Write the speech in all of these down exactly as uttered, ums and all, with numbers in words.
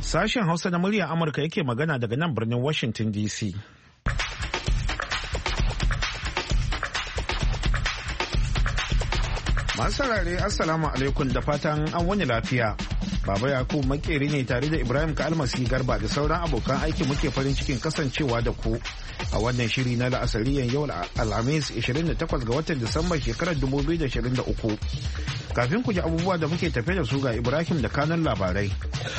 Sashen Hausa na muryar Amurka yake magana daga nan birnin Washington D C. Masu saurare Assalamu alaikum da fatan an wani lafiya. Baba Yakubu makeri ne tare da Ibrahim Kalmasi Garba da sauran abokan aiki muke farin cikin kasancewa da ku a wannan shiri na la'asariyan yau Alhamis ishirin da takwas ga watan Disamba shekarar dubu biyu da ashirin da uku. Kafin ku ji abubuwa da muke tafe da su ga Ibrahim da kanun labarai.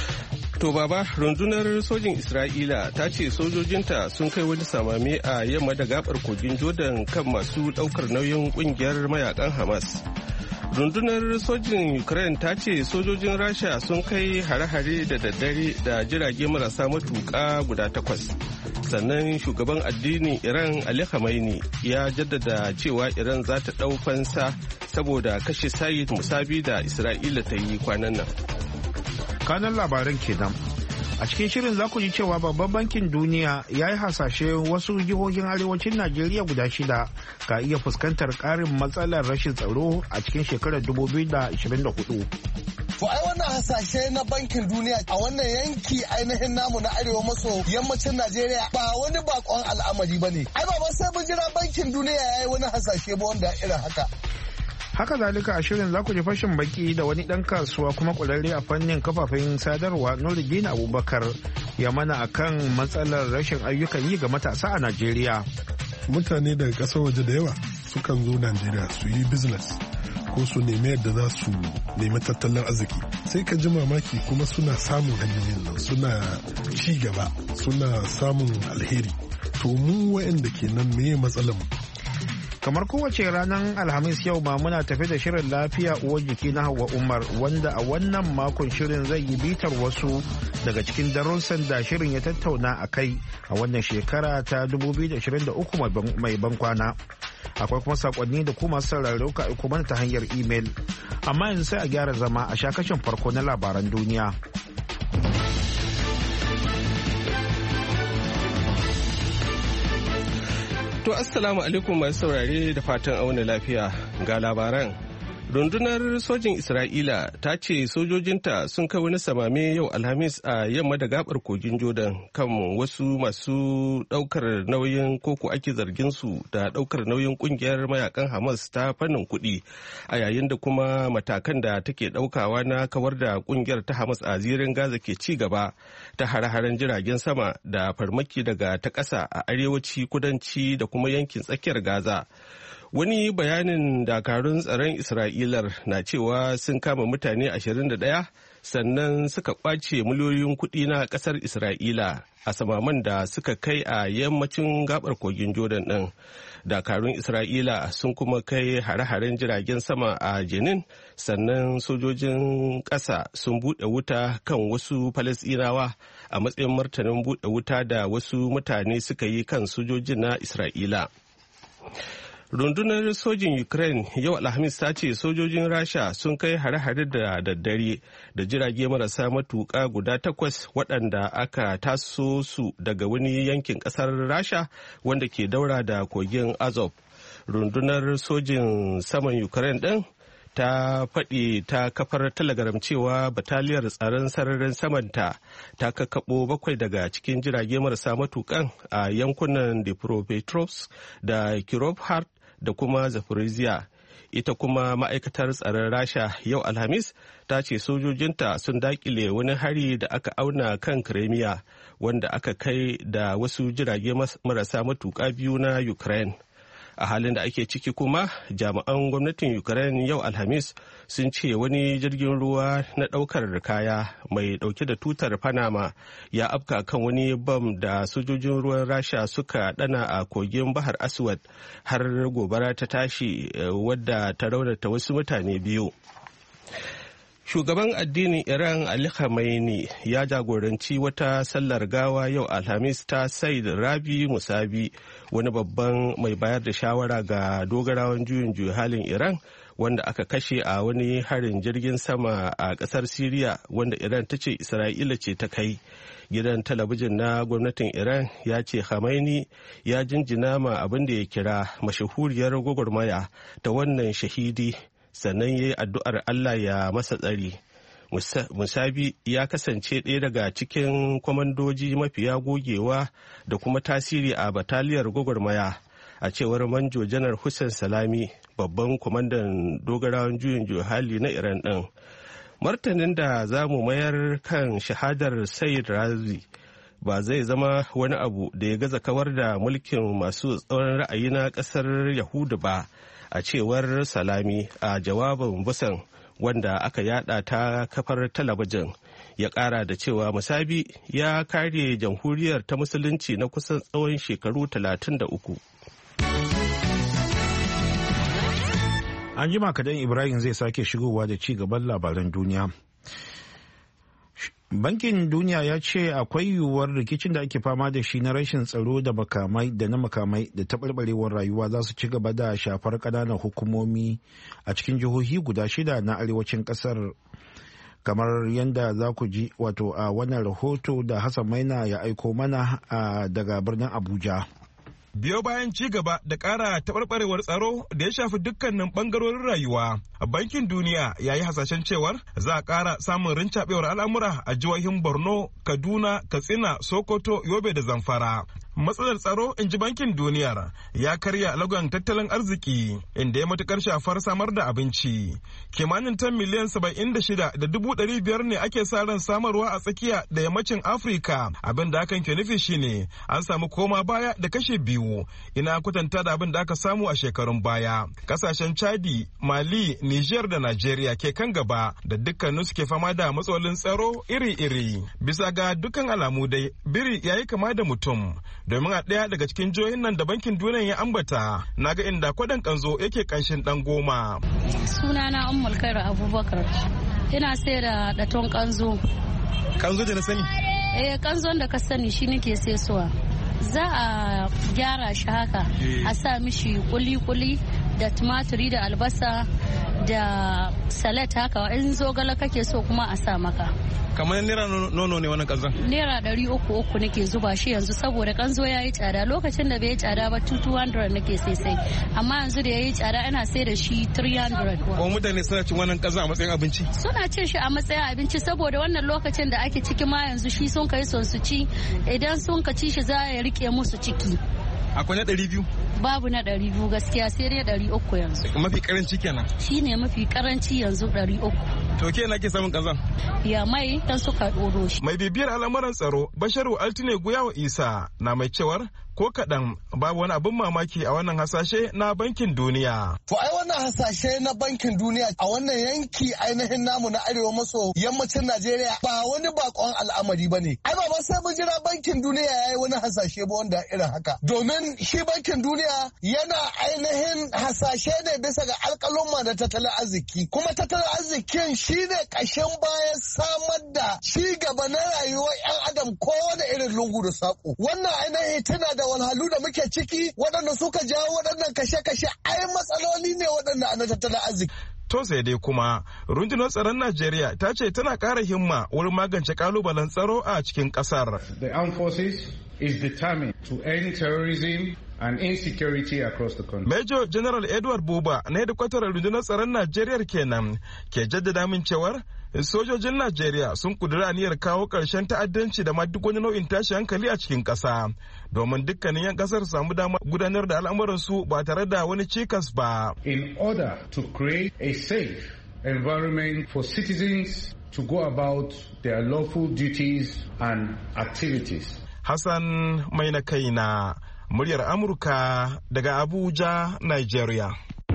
To baba, rundunar sojin Isra'ila ta ce sojojinta sun kai wani samame a yamma da gabar kogin Jordan kan masu daukar nauyin kungiyar mayakan Hamas. Rundunar sojin Ukraine ta ce sojojin Rasha sun kai hare-hare da daddare da jirage marasa matuƙa guda takwas. Sannan shugaban addinin Iran Ali Khamenei ya jaddada cewa Iran za ta ɗau fansa saboda kashe Sayyid Musabi da Isra'ila ta yi kwanan nan. Kanan labaran kenan. A cikin shirin za ku ji cewa babban bankin duniya ya yi hasashe wasu jihohin arewacin Najeriya guda shida ka iya fuskantar ƙarin matsalar rashin tsaro a cikin shekarar dubu biyu da ashirin da hudu. To ai wannan hasashe na bankin duniya a wannan yanki ainihin namu na arewa maso yammacin Najeriya ba wani bakon al'amari ba ne. Ai ba sai mun jira bankin duniya ya yi wani hasashe ba wanda irin haka. Haka zalika a shirin za ku ji fashin baki da wani ɗan kasuwa kuma ƙwararre a fannin kafafen sadarwa Nuruddin Abubakar ya mana akan matsalar rashin ayyukan yi ga matasa a Najeriya. Mutane daga ƙasar waje da yawa sukan zo Najeriya su yi business ko su nemi yadda za su nemi tattalin arziki. Sai ka ji mamaki kuma suna samun hanyoyin nan, suna ci gaba, suna samun alheri. To mu waɗanda kenan meye matsalar mu? Kamar kowace ranar Alhamis yau ma muna tafe da shirin lafiya uwar jiki na Hauwa Umar wanda a wannan makon shirin zai yi bitar wasu daga cikin darussan da shirin ya tattauna a kai a wannan shekara ta dubu biyu da ashirin da uku mai ban kwana. Akwai kuma sakonni da kuma sauraro ka aiko mana ta hanyar imel. Amma yanzu sai a gyara zama a shakashin farko na labaran duniya. To assalamu alaikum masu saurare da fatan auna lafiya ga labaran. Rundunar sojin Isra'ila ta ce sojojinta sun kai wani samame yau Alhamis a yamma da gabar kogin Jordan kan wasu masu daukar nauyin koko ake zargin su da daukar nauyin kungiyar mayakan Hamas ta fannin kuɗi a yayin da kuma matakan da take daukawa na kawar da kungiyar ta Hamas a zirin Gaza ke ci gaba ta hare-haren jiragen sama da farmaki daga ta ƙasa a arewaci kudanci da kuma yankin tsakiyar Gaza. Wani bayanin dakarun tsaron Isra'ilar na cewa sun kama mutane ashirin da ɗaya sannan suka ƙwace miliyoyin kuɗi na ƙasar Isra'ila a samaman da suka kai a yammacin gabar kogin Jordan ɗin. Dakarun Isra'ila sun kuma kai hare-haren jiragen sama a Jenin sannan sojojin ƙasa sun buɗe wuta kan wasu Falasɗinawa a matsayin martanin buɗe wuta da wasu mutane suka yi kan sojojin na Isra'ila. Rundunar sojin Ukraine yau Alhamis ta ce sojojin Rasha sun kai hare-hare da daddare da jirage marasa matuƙa guda takwas waɗanda aka taso su daga wani yankin ƙasar Rasha wanda ke daura da kogin Azov. Rundunar sojin saman Ukraine ɗin ta faɗi ta kafar telegram cewa bataliyar tsaron sararin samanta ta kakkaɓo bakwai daga cikin jirage marasa matuƙan a yankunan Dnipropetrovsk da Kirovhar da kuma Zaporizhia. Ita kuma ma'aikatar tsaron Rasha yau Alhamis ta ce sojojinta sun dakile wani hari da aka auna kan Crimea wanda aka kai da wasu jirage marasa matuƙa biyu na Ukraine. A halin da ake ciki kuma jami'an gwamnatin Ukraine yau Alhamis sun ce wani jirgin ruwa na daukar kaya mai dauke da tutar Panama ya afka kan wani bam da sojojin ruwan Rasha suka dana a kogin Bahar Aswad har gobara ta tashi wadda ta raunata wasu mutane biyu. Shugaban addinin Iran Ali Khamenei ya jagoranci wata sallar gawa yau Alhamis ta Said Rabi Musabi, wani babban mai bayar da shawara ga dogarawan juyin juya halin Iran wanda aka kashe a wani harin jirgin sama a kasar Siriya wanda Iran ta ce Isra'ila ce ta kai. Gidan talabijin na gwamnatin Iran ya ce Khamenei ya jinjina ma abin da ya kira mashahuriyar gwagwarmaya ta wannan shahidi, sannan ya yi addu'ar Allah ya masa tsari. Musabi ya kasance ɗaya daga cikin kwamandoji mafiya gogewa da kuma tasiri a bataliyar gwagwarmaya, a cewar Manjo Janar Hussein Salami, babban kwamandan dogarawan juyin juya hali na Iran ɗin. Martanin da za mu mayar kan shahadar Sayyid Razi ba zai zama wani abu da ya gaza kawar da mulkin masu tsauran ra'ayi na ƙasar Yahudu ba, a cewar Salami a jawabin Busan wanda aka yada ta kafar talabijin. Ya kara da cewa Musabi ya kare jamhuriyar ta musulunci na kusan tsawon shekaru talatin da uku. An jima kadan Ibrahim zai sake shigowa da ci gaban labaran duniya. Bankin Duniya ya ce akwai yiwuwar rikicin da ake fama da shi na rashin tsaro da makamai da na makamai da taɓarɓarewar rayuwa za su ci gaba da shafar ƙananan hukumomi a cikin jihohi guda shida na arewacin ƙasar, kamar yadda za ku ji wato a wannan rahoto da Hassan Maina ya aiko mana daga birnin Abuja. Biyo bayan ci gaba da ƙara taɓarɓarewar tsaro da ya shafi dukkanin ɓangarorin rayuwa, Bankin Duniya ya yi hasashen cewar za a ƙara samun rincaɓewar al'amura a jihohin Borno, Kaduna, Katsina, Sokoto, Yobe da Zamfara. Matsalar tsaro, in ji Bankin Duniyar, ya karya lagon tattalin arziki inda ya matukar shafar samar da abinci. Kimanin tan miliyan saba'in da shida da dubu ɗari biyar ne ake sa ran samarwa a tsakiya da yammacin Afirka. Abin da hakan ke nufi shine an samu koma baya da kashe biyu. Ina kwatanta da abin da aka samu a shekarun baya. Kasashen Chadi, Mali, Niger da Najeriya ke kan gaba da dukkanin suke fama da matsalolin tsaro iri-iri. Bisa ga dukkan alamu dai, biri yayi kama da mutum. Domin a ɗaya daga cikin jihohin nan da Bankin Duniya ya ambata, na ga inda kwadan kanzo yake kanshin ɗan goma. Sunana Ummul Khairu Abubakar. Ina sai da ɗaton kanzo. Kanzo da na sani? Eh, kanzon da ka sani shi nake sai suwa. Za a gyara shi haka, a sa mishi kuli-kuli da tumaturi da albasa da salat haka, in zogala kake so kuma a sa maka. Kamar naira nono ne wannan kanzon? Naira ɗari uku uku nake zuba shi yanzu saboda kanzo ya yi tsada. Lokacin da bai yi tsada ba two hundred nake sai sai, amma yanzu da ya yi tsada ana sai da shi three hundred. Ko mutane suna cin wannan kanzon a matsayin abinci? Suna cin shi a matsayin abinci saboda wannan lokacin da ake ciki ma yanzu shi sun kai son su ci, idan sun ka ci shi za ya rike musu ciki. Akwai na ɗari biyu? Babu na ɗari biyu gaskiya, sai dai ɗari uku yanzu. Mafi karanci kenan? Shi ne mafi karanci yanzu ɗari uku. To ke na ke samun kazan? Ya mai dan suka ɗoro shi. Mai bibiyar al'amuran tsaro Basharu Altine Guyawa Isa na mai cewar ko kaɗan babu wani abin mamaki a wannan hasashe na Bankin Duniya. To ai wannan hasashe na Bankin Duniya a wannan yanki ainihin namu na arewa maso yammacin Najeriya ba wani bakon al'amari ba ne. Ai ba ma sai mun jira Bankin Duniya ya yi wani hasashe ba wanda irin haka. Domin shi Bankin Duniya yana ainihin hasashe ne bisa ga alƙalumma da tattalin arziki. Kuma tattalin arzikin shi ne ƙashin bayan samar da ci gaba na rayuwar 'yan adam kowane irin lungu da saƙo. Wannan ainihin tana da walhalu da muke ciki waɗanda suka jawo waɗannan kashe-kashe ai matsaloli ne waɗanda ana tattalin arziki. To sai dai kuma rundunar tsaron Najeriya ta ce tana ƙara himma wurin magance kalubalen tsaro a cikin ƙasar. The armed forces is determined to end terrorism and insecurity across the country. Major General Edward Buba na hedikwatar rundunar tsaron Najeriya kenan ke jaddada min cewar sojojin Najeriya sun kudura aniyar kawo ƙarshen ta'addanci da ma duk wani nau'in tashi hankali a cikin ƙasa domin dukkanin 'yan ƙasar samu damar gudanar da al'amuransu ba tare da wani cikas ba. In order to create a safe environment for citizens to go about their lawful duties and activities. Hassan mai na kaina, muryar Amurka daga Abuja, Nigeria.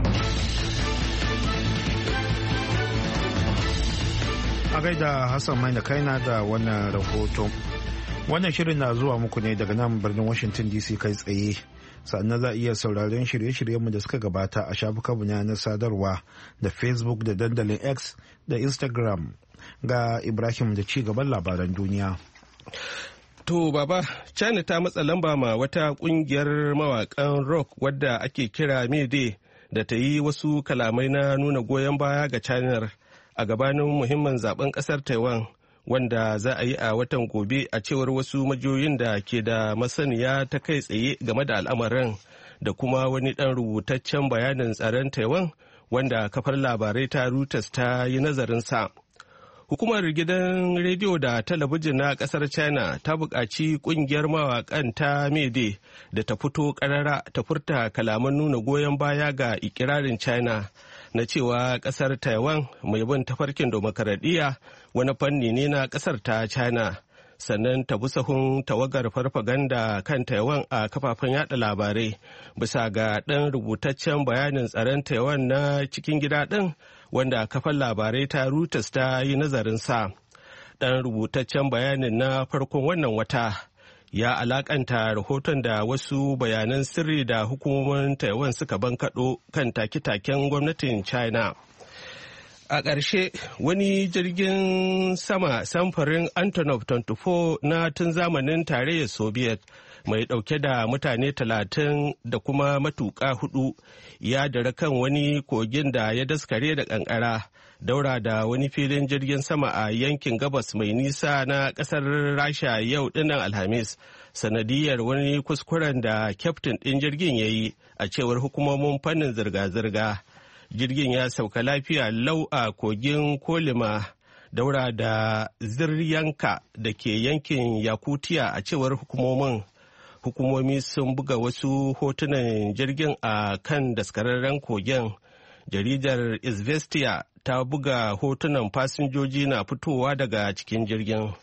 A gaida Hassan mai na kaina da wannan rahoto. Wannan shirin na zuwa muku ne daga nan birnin Washington D C kai tsaye. Sannan za a iya sauraron shirye-shiryenmu da suka gabata a shafukanmu na sadarwa da Facebook da dandalin X da Instagram. Ga Ibrahim da ci gaban labaran duniya. To baba, China ta matsa lamba ma wata kungiyar mawakan rock wadda ake kira Mayday da ta yi wasu kalamai na nuna goyon baya ga China a gabanin muhimmin zaben kasar Taiwan wanda za a yi a watan gobe, a cewar wasu majiyoyin da ke da masaniya ta kai tsaye game da al'amarin da kuma wani ɗan rubutaccen bayanin tsaron Taiwan wanda kafar labarai ta Reuters ta yi nazarin sa. Hukumar gidan rediyo da talabijin na kasar China ta buƙaci ƙungiyar mawaƙan ta Mede da ta fito ƙarara ta furta kalaman nuna goyon baya ga ikirarin China na cewa kasar Taiwan mai bin tafarkin demokaradiyya wani fanni ne na kasar ta China. Sannan ta bi sahun tawagar farfaganda kan Taiwan a kafafen yada labarai bisa ga ɗan rubutaccen bayanin tsaron Taiwan na cikin gida ɗin wanda kafar labarai ta Reuters ta yi nazarin sa. Ɗan rubutaccen bayanin na farkon wannan wata ya alakanta rahoton da wasu bayanan sirri da hukumomin Taiwan suka bankaɗo kan take-taken gwamnatin China. A ƙarshe wani jirgin sama samfurin Antonov twenty four na tun zamanin tarayyar Soviet mai ɗauke da mutane talatin da kuma matuƙa hudu ya dara kan wani kogin da ya daskare da ƙanƙara daura da wani filin jirgin sama a yankin gabas mai nisa na ƙasar Rasha yau dinnan Alhamis sanadiyar wani kuskuren da kyaftin ɗin jirgin ya yi a cewar hukumomin fannin zirga-zirga. Jirgin ya sauka lafiya lau a kogin Kolima daura da Ziryanka da ke yankin Yakutiya a cewar hukumomin. Hukumomi sun buga wasu hotunan jirgin a kan daskararren kogin. Jaridar Izvestia ta buga hotunan fasinjoji na fitowa daga cikin jirgin.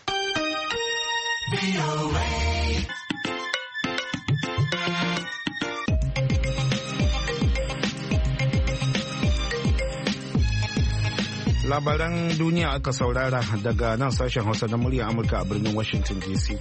Labaran duniya aka saurara daga nan sashen Hausa na murya Amurka a birnin Washington D C.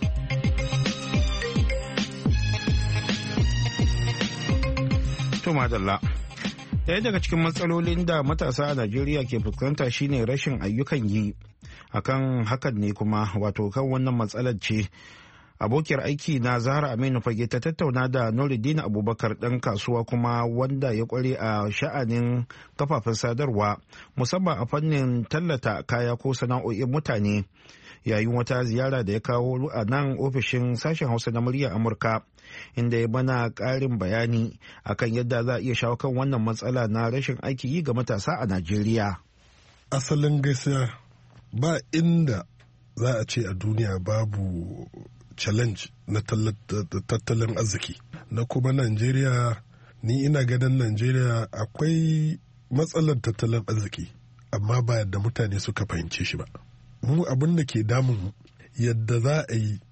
To madalla. Ɗaya daga cikin matsalolin da matasa a Najeriya ke fuskanta shine rashin ayyukan yi. Akan hakan ne kuma wato kan wannan matsalar ce abokiyar aiki na Zahra Aminu Fage ta tattauna da Nuruddin Abubakar ɗan kasuwa kuma wanda ya kware a sha'anin kafafen sadarwa musamman a fannin tallata kaya ko sana'o'in mutane yayin wata ziyara da ya kawo a nan ofishin sashen Hausa na muryar Amurka inda ya bana ƙarin bayani akan yadda za a iya shawo kan wannan matsala na rashin aiki yi ga matasa a Najeriya. Asalin gaskiya ba inda za a ce a duniya babu challenge na tattalin arziki na kuma Najeriya. Ni ina ganin Najeriya akwai matsalar tattalin arziki amma ba yadda mutane suka fahimce shi ba. Mu abin da ke damun yadda za a yi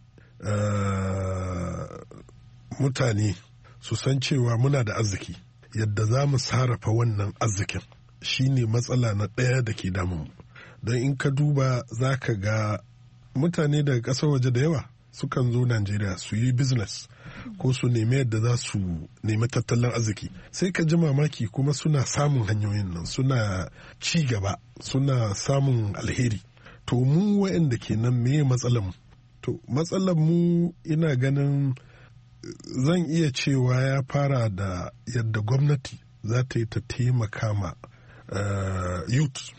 mutane su san cewa muna da arziki, yadda za mu sarrafa wannan arzikin shine matsala na ɗaya da ke damun. Don in ka duba za ka ga mutane daga ƙasar waje da yawa sukan zo Najeriya su yi business ko su nemi yadda za su nemi tattalin arziki, sai ka ji mamaki kuma suna samun hanyoyin nan, suna ci gaba, suna samun alheri. To mu waɗanda kenan meye matsalar mu? To matsalar mu ina ganin zan iya cewa ya fara da yadda gwamnati za ta yi ta taimaka ma uh, youth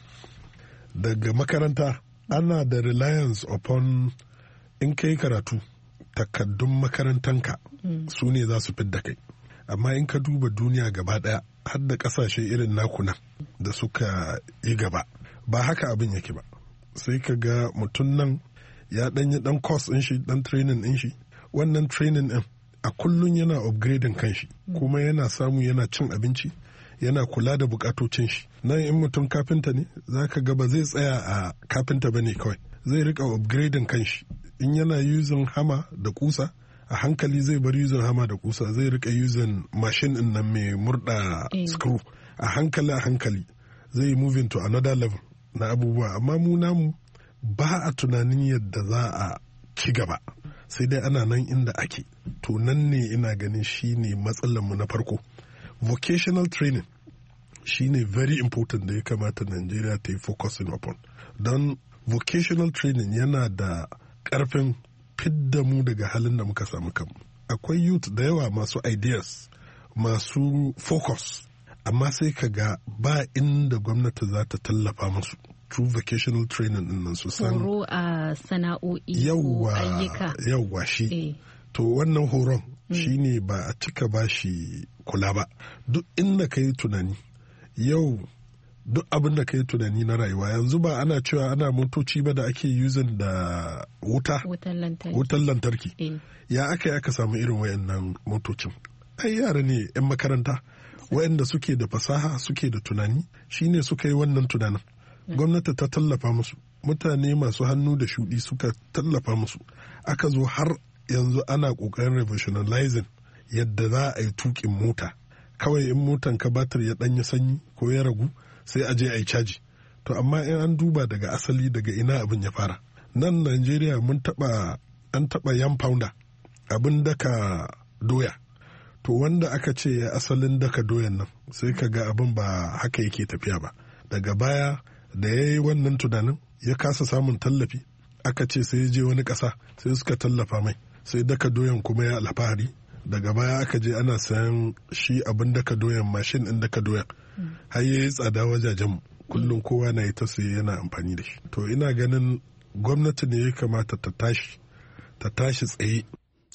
daga makaranta. Ana da reliance upon in kai karatu takaddun makarantanka mm. su ne za su fidda kai, amma in ka duba duniya gaba daya har da kasashe irin nakuna da suka yi gaba ba haka abin yake ba. Sai ka ga mutum nan ya ɗanyi ɗan course ɗin shi, ɗan training ɗin shi, wannan training ɗin a kullum yana upgrading kan shi mm. kuma yana samu, yana cin abinci, yana kula da bukatocin shi. Nan in mutum kafinta ne za ka ga ba zai tsaya a kafinta ba ne kawai, zai rika upgrading kan shi. In yana using hama da kusa a hankali zai bar using hama da kusa, zai rika using machine din nan mai murda mm. screw a hankali a hankali zai moving to another level na abubuwa. Amma mu namu ba a tunanin yadda za a ci gaba, sai dai ana nan inda ake. To nan ne ina ganin shine matsalar mu na farko. Vocational training shine very important da ya kamata Najeriya ta yi focusing upon, don vocational training yana da ƙarfin fidda mu daga halin da muka samu kanmu. Akwai youth da yawa masu ideas, masu focus, amma sai ka ga ba inda gwamnati za ta tallafa musu through vocational training din nan su san horo a sana'o'i ko ayyuka. Yawwa shi eh. To wannan horon mm. shine ba a cika ba shi kula ba. Duk inda ka yi tunani yau duk abin da ka yi tunani na rayuwa. Yanzu ba ana cewa ana motoci ba da ake using da wuta wutan lantarki e. Ya aka yi aka samu irin wayannan motocin? Ai yara ne 'yan makaranta wayanda suke da fasaha suke da tunani shine suka yi wannan tunanin. Gwamnati ta tallafa musu, mutane masu hannu da shudi suka tallafa musu, aka zo har yanzu ana ƙoƙarin revolutionizing yadda za a yi tuƙin mota. Kawai in motan ka batir ya ɗanyi sanyi ko ya ragu sai a je a yi caji. To amma in an duba daga asali daga ina abin ya fara. Nan Najeriya mun taɓa an taɓa yan pounder abin daka doya. To wanda aka ce ya asalin daka doyan nan sai ka ga abin ba haka yake tafiya ba. Daga baya da ya yi wannan tunanin ya kasa samun tallafi aka ce sai ya je wani ƙasa sai suka tallafa mai sai daka doyan kuma ya alfahari. Daga baya aka je ana sayan shi abin daka doyan mashin ɗin daka doyan har ya yi tsada wajajen kullum kowa na yi ta sai yana amfani da shi. To ina ganin gwamnati ne ya kamata ta tashi ta tashi tsaye.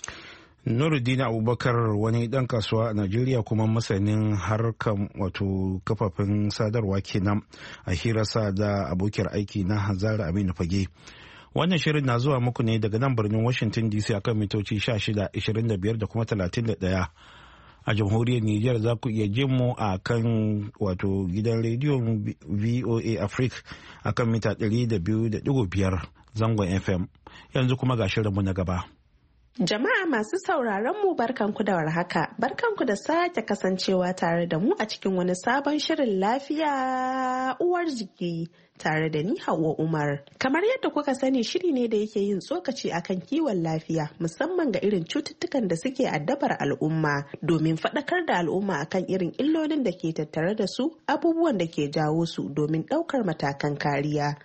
Nuruddin Abubakar wani ɗan kasuwa a Najeriya kuma masanin harkar wato kafafen sadarwa kenan a hirarsa da abokiyar aiki na Hanzara Aminu Fage. Wannan shirin na zuwa muku ne daga nan birnin Washington D C akan mitoci sha shida, ishirin da biyar da kuma talatin da ɗaya. A jamhuriyar Nijar za ku iya jin mu a kan wato gidan rediyon V O A Africa akan mita ɗari da biyu da ɗigo biyar zangon F M. Yanzu kuma ga shirinmu na gaba. Jama'a masu sauraron mu barkanku da warhaka, barkanku da sake kasancewa tare da mu a cikin wani sabon shirin lafiya uwar jiki tare da ni Hauwa Umar. Kamar yadda kuka sani shiri ne da yake yin tsokaci akan kiwon lafiya musamman ga irin cututtukan da suke addabar al'umma domin faɗakar da al'umma akan irin illolin da ke tattare da su, abubuwan da ke jawo su domin ɗaukar matakan kariya.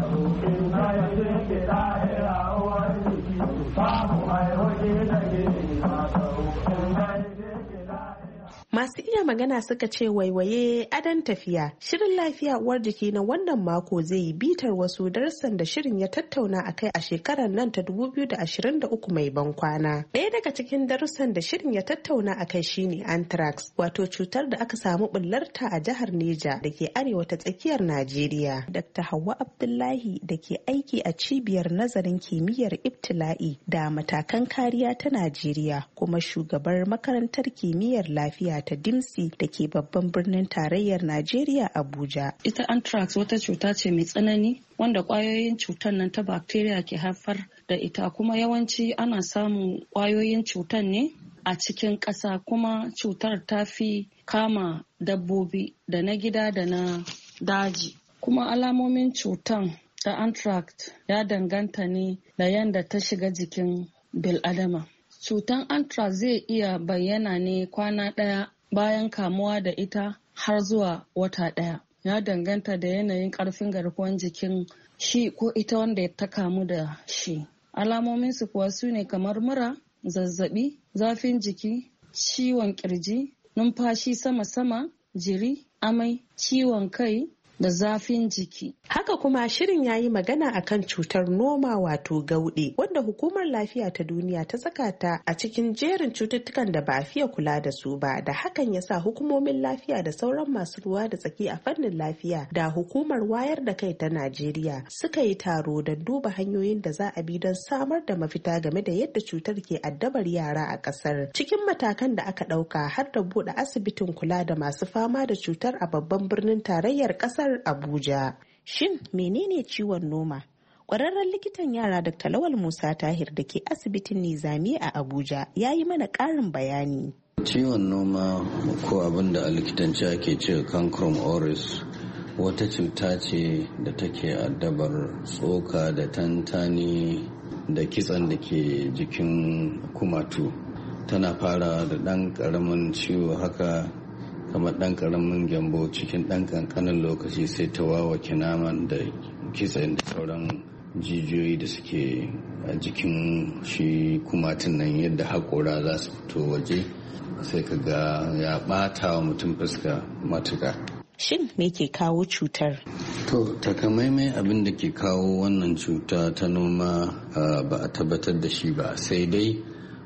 Masu iya magana suka ce waiwaye adon tafiya. Shirin lafiya uwar jiki na wannan mako zai yi bitar wasu darussan da shirin ya tattauna a kai a shekarar nan ta dubu biyu da ashirin da uku mai ban kwana. Ɗaya daga cikin darussan da shirin ya tattauna a kai shine anthrax, wato cutar da aka samu bullarta a jihar Neja da ke arewa ta tsakiyar Najeriya. Dakta Hauwa Abdullahi da ke aiki a cibiyar nazarin kimiyyar ibtila'i da matakan kariya ta Najeriya kuma shugabar makarantar kimiyyar lafiya ta Dimsi da ke babban birnin tarayyar Najeriya Abuja. Ita anthrax wata cuta ce mai tsanani wanda kwayoyin cutar nan ta bacteria ke haifar da ita, kuma yawanci ana samun kwayoyin cutar ne a cikin ƙasa, kuma cutar ta fi kama dabbobi da na gida da na daji. Kuma alamomin cutar ta anthrax ya danganta ne da yadda ta shiga jikin bil'adama. Cutan anthrax zai iya bayyana ne kwana ɗaya bayan kamuwa da ita har zuwa wata ɗaya. Ya danganta da yanayin ƙarfin garkuwar jikin shi ko ita wanda ta kamu da shi. Alamominsu kuwa su ne kamar mura, zazzabi, zafin jiki, ciwon ƙirji, numfashi sama-sama, jiri, amai, ciwon kai, da zafin jiki. Haka kuma shirin ya yi magana akan cutar noma wato gauɗe wanda hukumar lafiya ta duniya ta saka ta a cikin jerin cututtukan da ba a fiye kula da su ba, da hakan ya sa hukumomin lafiya da sauran masu ruwa da tsaki a fannin lafiya da hukumar wayar da kai ta Najeriya suka yi taro don duba hanyoyin da za a bi don samar da mafita game da yadda cutar ke addabar yara a ƙasar. Cikin matakan da aka ɗauka har da buɗe asibitin kula da masu fama da cutar a babban birnin tarayyar ƙasar Abuja. Shin menene ciwon noma? Ƙwararren likitan yara Dakta Lawal Musa Tahir da ke asibitin Nizami a Abuja ya yi mana ƙarin bayani. Ciwon noma ko abin da a likitanci ake ce cancrum oris wata cuta ce da take addabar tsoka da tantani da kitsan da ke jikin kumatu. Tana fara da ɗan ƙaramin ciwo haka kamar ɗan ƙaramin gyambo, cikin ɗan ƙanƙanin lokaci sai ta wawake naman da kitsen da sauran jijiyoyi da suke a jikin shi kumatun nan yadda haƙora za su fito waje, sai ka ga ya ɓata wa mutum fuska matuƙa. Shin me ke kawo cutar? To takamaimai abin da ke kawo wannan cuta ta noma ba a tabbatar da shi ba, sai dai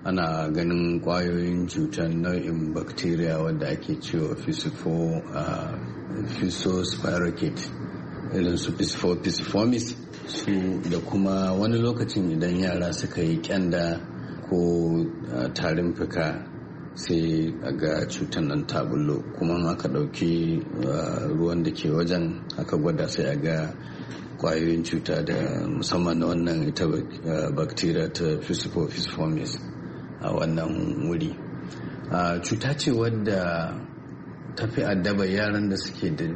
ana ganin kwayoyin cutar nau'in bacteria wadda ake cewa Physospirocate irin su Pisiformis su da kuma wani lokacin idan yara suka yi kyanda ko tarin fuka sai a ga cutar nan ta bullo, kuma aka ɗauki ruwan da ke wajen aka gwada sai a ga kwayoyin cuta da musamman na wannan ita bacteria ta Pisiformis a wannan wuri. Cuta ce wadda tafi addaba yaran da suke da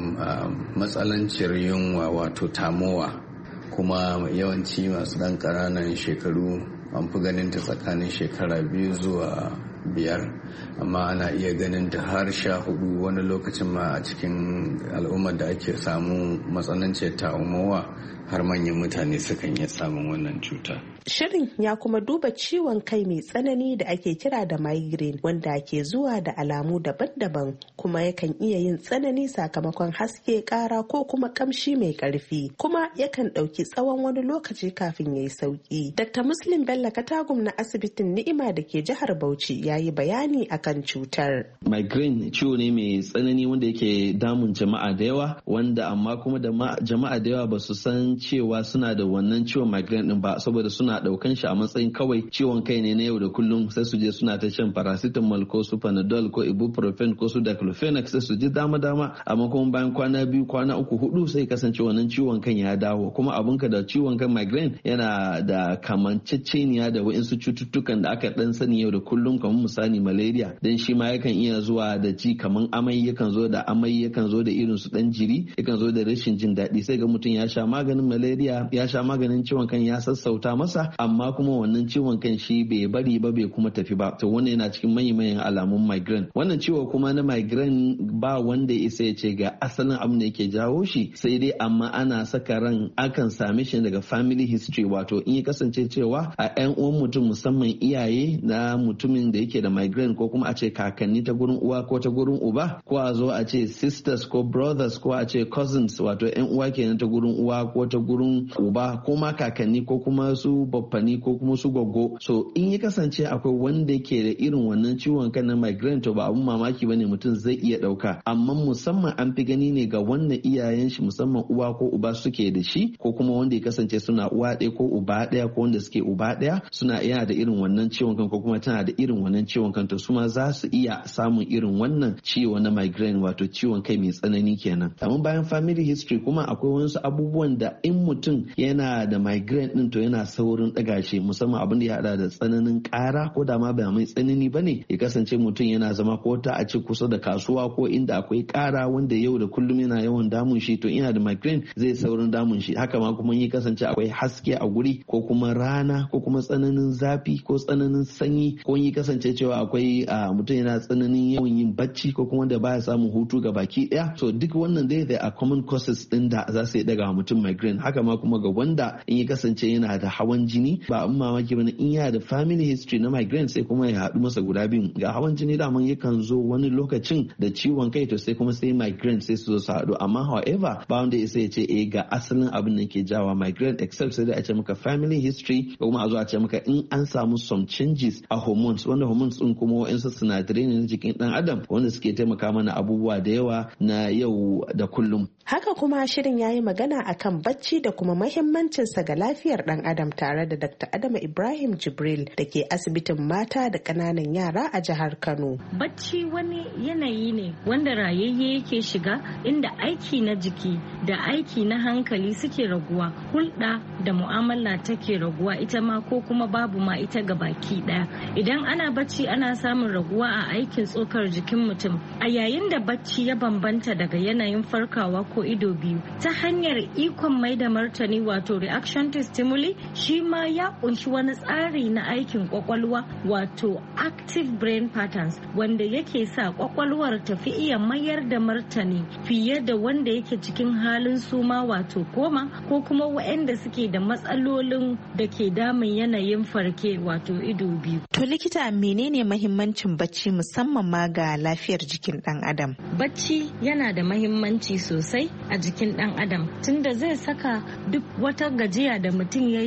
matsalanciyar yunwa wato tamowa, kuma yawanci masu ɗan ƙananan shekaru an fi ganin ta tsakanin shekara biyu zuwa biyar, amma ana iya ganin ta har sha hudu wani lokacin ma a cikin al'ummar da ake samu matsananciyar tamowa har manyan mutane sukan iya samun wannan cuta. Shirin ya kuma duba ciwon kai mai tsanani da ake kira da migraine, wanda ke zuwa da alamu daban-daban kuma yakan iya yin tsanani sakamakon haske, ƙara ko kuma ƙamshi mai ƙarfi, kuma yakan ɗauki tsawon wani lokaci kafin ya yi sauƙi. Dakta Muslim Bello Katagum na asibitin Ni'ima da ke jihar Bauchi ya yi bayani akan cutar. Migraine ciwo ne mai tsanani wanda yake damun jama'a da yawa, wanda amma kuma da jama'a da yawa ba su san cewa suna da wannan ciwon migraine din ba, saboda suna daukan shi a matsayin kawai ciwon kai ne na yau da kullum, sai su je suna ta shan paracetamol ko su panadol ko ibuprofen ko su diclofenac, sai su ji dama dama, amma kuma bayan kwana biyu kwana uku hudu sai kasance wannan ciwon kan ya dawo. Kuma abunka da ciwon kan migraine yana da kamanceceniya da waɗansu cututtukan da aka dan sani yau da kullum, kamar misali malaria, dan shi ma yakan iya zuwa da ji kaman amai, yakan zo da amai, yakan zo da irin su dan jiri, yakan zo da rashin jin daɗi, sai ga mutum ya sha maganin malaria, ya sha maganin ciwon kan ya sassauta masa, amma kuma wannan ciwon kan shi bai bari ba bai kuma tafi ba. To wannan yana cikin manyan alamun migraine. Wannan ciwo kuma na migraine ba wanda isa ya ce ga asalin abin da yake jawo shi, sai dai amma ana saka ran akan same shi daga family history, wato in ya kasance cewa a yan uwan mutum musamman iyaye na mutumin da yake da migraine, ko kuma a ce kakanni ta gurin uwa ko ta gurin uba, ko a zo a ce sisters ko brothers ko a ce cousins, wato yan uwa kenan ta gurin uwa ko ta gurin uba, ko ma kakanni ko kuma su baffani ko kuma su goggo. So in ya kasance akwai wanda ke da irin wannan ciwon kan na migraine, to ba abun mamaki bane mutum zai iya dauka, amma musamman an fi gani ne ga wanda iyayen shi musamman uwa ko uba suke da shi, ko kuma wanda ya kasance suna uwa ɗaya ko uba ɗaya, ko wanda suke uba ɗaya suna iya da irin wannan ciwon kan, ko kuma tana da irin wannan ciwon kan, to su ma za su iya samun irin wannan ciwo na migraine, wato ciwon kai mai tsanani kenan. Amma bayan family history kuma akwai wasu abubuwan da in mutum yana da migraine din to yana saurin daga shi, musamman abin da ya hada da tsananin ƙara, ko da ma ba mai tsanani bane, ya kasance mutum yana zama ko ta a ce kusa da kasuwa ko inda akwai ƙara wanda yau da kullum yana yawan damun shi, to ina da migraine zai saurin damun shi. Haka ma kuma ya kasance akwai haske a guri, ko kuma rana, ko kuma tsananin zafi ko tsananin sanyi, ko ya kasance cewa akwai mutum yana tsananin yawan yin bacci, ko kuma da baya samun hutu ga baki daya. So duk wannan dai da a common causes din da za su yi daga mutum migraine. Haka ma kuma ga wanda in ya kasance yana da hawan jini, ba abin mamaki bane in yana da family history na migraine sai kuma ya haɗu masa guda biyu. Ga hawan jini da man yakan zo wani lokacin da ciwon kai, to sai kuma sai migraine sai su zo su haɗu. Amma however ba wanda ya sai ya ce eh ga asalin abin da ke jawa migraine, except sai da a ce maka family history, ko kuma a zo a ce maka in an samu some changes a hormones, wanda hormones din kuma wa'ansu sinadarai ne na jikin dan adam wanda suke taimaka mana abubuwa da yawa na yau da kullum. Haka kuma shirin ya yi magana akan bacci da kuma mahimmancinsa ga lafiyar dan adam, tare da Dakta Adama Ibrahim Jibril da ke asibitin mata da ƙananan yara a jihar Kano. Bacci wani yanayi ne wanda rayayye yake shiga, inda aiki na jiki da aiki na hankali suke raguwa, hulɗa da mu'amala take raguwa ita ma, ko kuma babu ma ita ga baki ɗaya. Idan ana bacci ana samun raguwa a aikin tsokar jikin mutum. A yayin da bacci ya bambanta daga yanayin farkawa ko ido biyu ta hanyar ikon mai da martani, wato reaction to stimuli, shi ma ya kunshi wani tsari na aikin kwakwalwa, wato active brain patterns, wanda yake sa kwakwalwar tafi iya mayar da martani fiye da wanda yake cikin halin suma, wato koma, ko kuma waɗanda suke da matsalolin da ke damun yanayin farke, wato ido biyu. To likita, menene mahimmancin bacci musamman ma ga lafiyar jikin dan adam? Bacci yana da mahimmanci sosai a jikin dan adam, tunda zai saka duk wata gajiya da mutum ya yi ya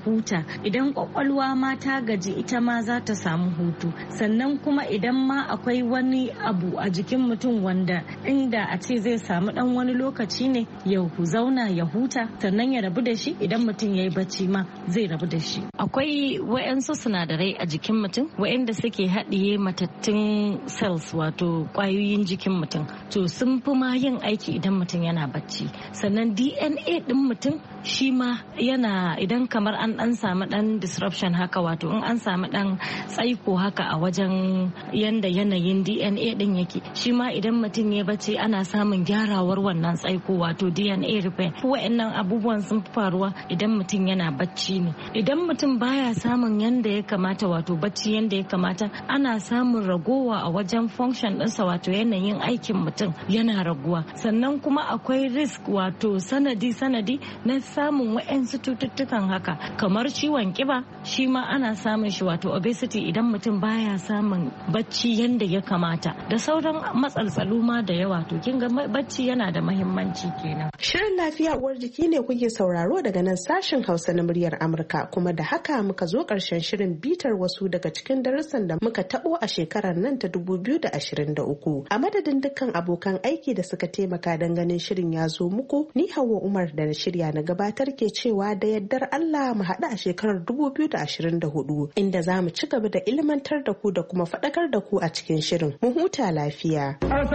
huta. Idan kwakwalwa ma ta gaji ita ma za ta samu hutu. Sannan kuma idan ma akwai wani abu a jikin mutum wanda inda a ce zai samu dan wani lokaci ne ya zauna ya huta sannan ya rabu da shi, idan mutum ya yi bacci ma zai rabu da shi. Akwai wa'yansu sinadarai a jikin mutum wa'yanda suke haɗiye matattun cells wato ƙwayoyin jikin mutum, to sun fi ma yin aiki idan mutum yana bacci. Sannan D N A ɗin mutum shi ma yana, idan kamar an ɗan samu ɗan disruption haka, wato in an samu ɗan tsaiko haka a wajen yanda yanayin D N A ɗin yake, shi ma idan mutum ya bacci ana samun gyarawar wannan tsaiko wato D N A repair. Wa'annan abubuwan sun faruwa idan mutum yana bacci ne. Idan mutum baya samun yanda ya kamata, wato bacci yanda ya kamata, ana samun ragowa a wajen function ɗinsa, wato yanayin aikin mutum yana raguwa. Sannan kuma akwai risk, wato sanadi sanadi na samun wa'yansu cututtukan haka kamar ciwon kiba, shi ma ana samun shi, wato obesity, idan mutum baya samun bacci yanda ya kamata, da sauran matsaltsalu ma da yawa. To kin ga bacci yana da mahimmanci kenan. Shirin lafiya uwar jiki ne kuke sauraro daga nan sashen Hausa na muryar Amurka, kuma da haka muka zo karshen shirin bitar wasu daga cikin darussan da muka tabo a shekarar nan ta dubu biyu da ashirin da uku. A madadin dukkan abokan aiki da suka taimaka don ganin shirin ya zo muku, ni Hauwa Umar da na shirya na gabatar ke cewa da yaddar Allah mu haɗu a shekarar dubu biyu da ashirin da hudu, inda za mu ci gaba da ilmantar da ku da kuma faɗakar da ku a cikin shirin. Mu huta lafiya.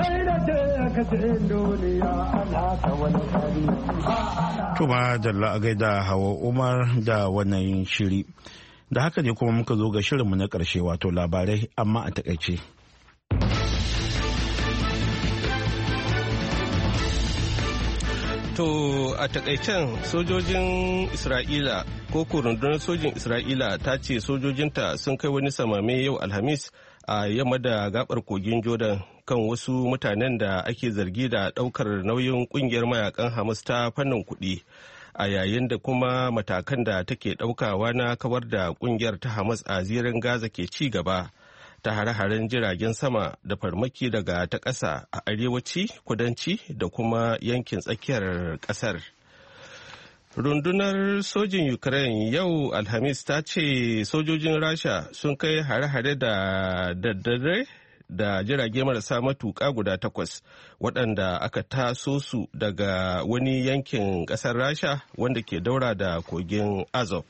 Tuma Dalla a gaida Hawa Umar da wannan shiri. Da haka ne kuma muka zo ga shirinmu na ƙarshe, wato labarai amma a takaice. To a takaicen sojojin Isra'ila ko rundunar sojin Isra'ila ta ce sojojinta sun kai wani samame yau Alhamis a yamma da gabar kogin Jordan kan wasu mutanen da ake zargi da daukar nauyin kungiyar mayakan Hamas ta fannin kuɗi, a yayin da kuma matakan da take daukawa na kawar da kungiyar ta Hamas a zirin Gaza ke ci gaba ta hare-haren jiragen sama da farmaki daga ta ƙasa a arewaci, kudanci da kuma yankin tsakiyar ƙasar. Rundunar sojin Ukraine yau Alhamis ta ce sojojin Rasha sun kai hare-hare da daddare da jirage marasa matuƙa guda takwas waɗanda aka taso su daga wani yankin ƙasar Rasha wanda ke daura da kogin Azov.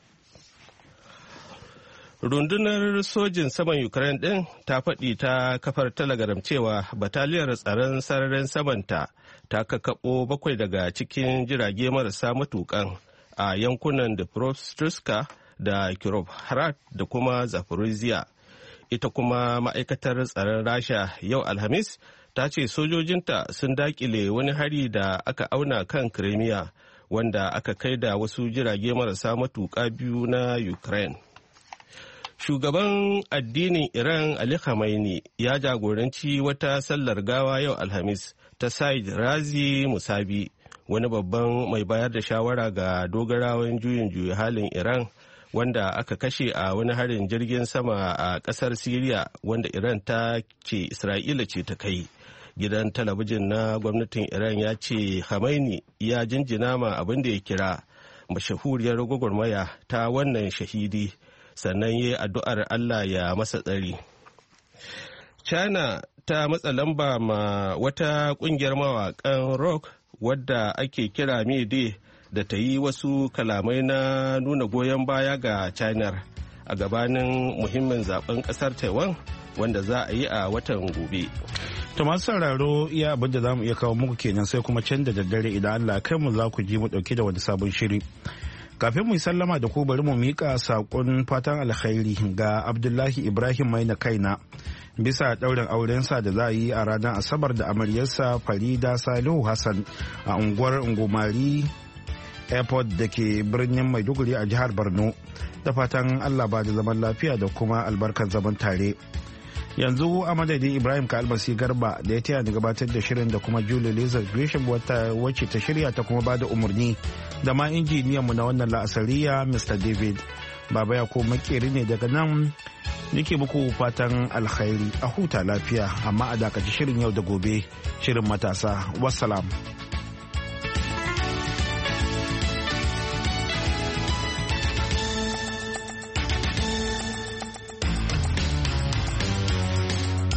Rundunar sojin saman Ukraine ɗin ta faɗi ta kafar Telegram cewa bataliyar tsaron sararin samanta ta kakaɓo bakwai daga cikin jirage marasa matuƙan a yankunan Dnipropetrovsk da Kirovohrad da kuma Zaporizhia. Ita kuma ma'aikatar tsaron Rasha yau Alhamis ta ce sojojinta sun dakile wani hari da aka auna kan Crimea wanda aka kai da wasu jirage marasa matuƙa biyu na Ukraine. Shugaban addinin Iran Ali Khamenei ya jagoranci wata sallar gawa yau Alhamis ta Said Razi Musabi, wani babban mai bayar da shawara ga dogarawan juyin juya halin Iran wanda aka kashe a wani harin jirgin sama a kasar Siriya wanda Iran ta ce Isra'ila ce ta kai. Gidan talabijin na gwamnatin Iran ya ce Khamenei ya jinjina ma abin da ya kira mashahuriyar gwagwarmaya ta wannan shahidi, sannan ya yi addu'ar Allah ya masa tsari. China ta matsa lamba ma wata kungiyar mawaƙan rock wadda ake kira Mayday da ta yi wasu kalamai na nuna goyon baya ga China a gabanin muhimmin zaben ƙasar Taiwan wanda za a yi a watan gobe. To masu sauraro iya abin da za mu iya kawo muku kenan, sai kuma can da daddare idan Allah kai mu za ku ji mu ɗauki da wani sabon shiri. Kafin mu yi sallama da ku bari mu mika saƙon fatan alkhairi ga Abdullahi Ibrahim Maina Kaina bisa ɗaurin aurensa da za a yi a ranar Asabar da amaryarsa Farida Salihu Hassan a unguwar Ngomari Airport da ke birnin Maiduguri a jihar Borno. Da fatan Allah ba da zaman lafiya da kuma albarkar zaman tare. Yanzu a madadin Ibrahim ka albasi garba da ya taya ni gabatar da shirin da kuma Julie Lazar Gresham wacce ta shirya ta kuma bada umarni da ma injiniyanmu na wannan la'asariya Mister David. Baba ya ko makeri ne daga nan nake muku fatan alkhairi, a huta lafiya amma a dakaci shirin yau da gobe, shirin matasa. Wassalam.